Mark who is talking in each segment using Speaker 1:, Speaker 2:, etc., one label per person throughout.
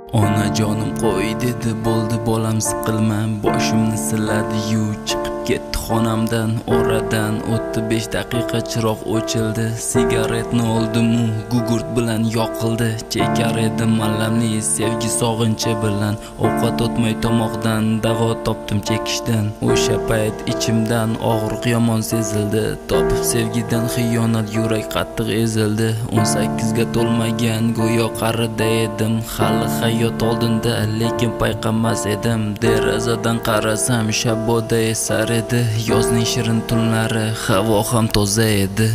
Speaker 1: Onajonim qo'y dedi, bo'ldi bolam siqilma, boshimni siladi-yu chiqib ketdi xonamdan. Oradan o'tdi 5 daqiqa, chiroq o'childi, sigaretni oldim-u gugurt bilan yoqildi. Chekar edim alamli sevgi sog'inchi bilan, ovqat o'tmay tomoqdan davo topdim chekishdan. O'sha payt ichimdan og'riq yomon sezildi, topib sevgidan xiyonat yurak qattiq ezildi. 18 ga to'lmagan go'yo qarida edim, hali hayot oldinda lekin payqamas edim. Derazadan qarasam shaboda esar edi, yozning shirin tunlari, havo ham toza edi.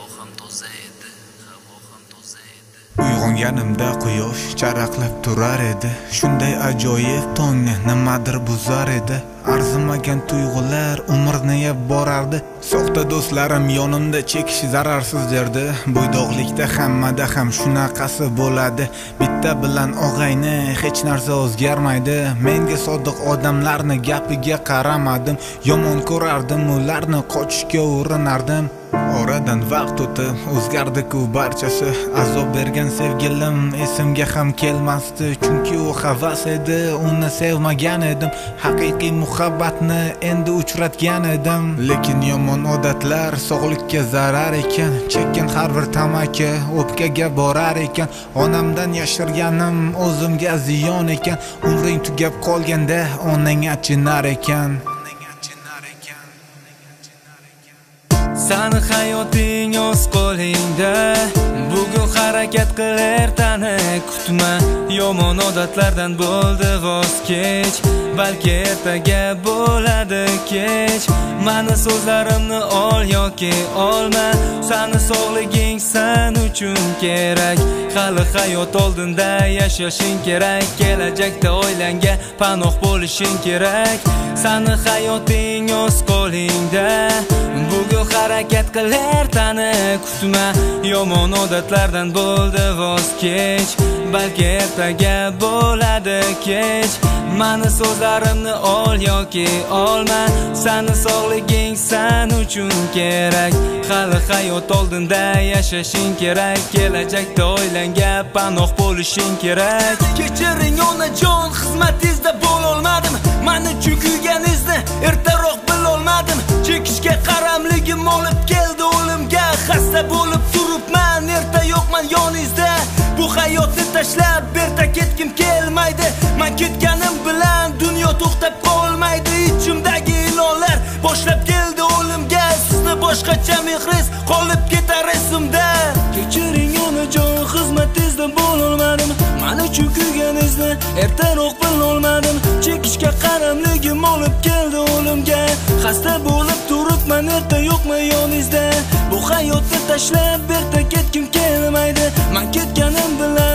Speaker 2: Uyg'onganimda quyosh charaqlab turar edi, shunday ajoyib tongni nimadir buzar edi. Arzimagan tuyg'ular umrni yeb borardi, soxta do'stlarim yonimda chekish zararsiz derdi. Bo'ydoqlikda hammada ham shunaqasi bo'ladi, bitta bilan og'ayni hech narsa o'zgarmaydi. Menga sodiq odamlarni gapiga qaramadim, yomon ko'rardim ularni, qochishga urinardim. Oradan vaqt o'tib o'zgardi-ku barchasi, azob bergan sevgilim esimga ham kelmasdi, chunki u havas edi, uni sevmagan edim. Haqiqiy muhabbatni endi uchratgan edim. Lekin yomon odatlar sog'likka zarar ekan, chekkan har bir tamaki o'pkaga borar ekan. Onamdan yashirganim o'zimga ziyon ekan, umring tugab qolganda onang achinar ekan.
Speaker 3: Sani hayoting o'z qo'lingda, bugun harakat qil, ertani kutma. Yomon odatlardan bo'ldi voz kech, balki ertaga bo'ladi kech. Mani so'zlarimni ol yoki olma, sani sog'liging sen uchun kerak. Hali hayot oldinda yashashing kerak, kelajakda oilangga panoh bo'lishing kerak. Sani hayoting o'z qo'lingda, bugun harakat qil, ertani kutma. Yomon odatlardan bo'ldi voz kech, balki ertaga bo'ladi kech. Mani so'zlarimni ol yoki olma, sani sog'liging sen uchun kerak. Hali hayot oldinda yashashing kerak, kelajakda oilangga panoh bo'lishing kerak. Kechiring onajon, xizmatingizda bo'lolmadim, mani cho'kiganingizni ertaroq bilolmadim. Chekishga qaramligim olib keldi o'limga, xasta bo'lib turibman, erta yo'qman yoningizda. Bu hayotni tashlab berta ketgim kelmaydi, men ketganim bilan dunyo to'xtab qolmaydi. Ichimdagi ilonlar boshlab keldi o'limga, sizni boshqacha mehringiz qolib ketar esimda. Kechiring onajon, xizmatingizda bo'lolmadim, mani cho'kiganingizni ertaroq bilolmadim. Chekishga qaramligim olib keldi o'limga, xasta bo'lib turibman, erta yo'qman yoningizda. Bu hayotni tashlab berta ketgim kelmaydi, men ketganim bilan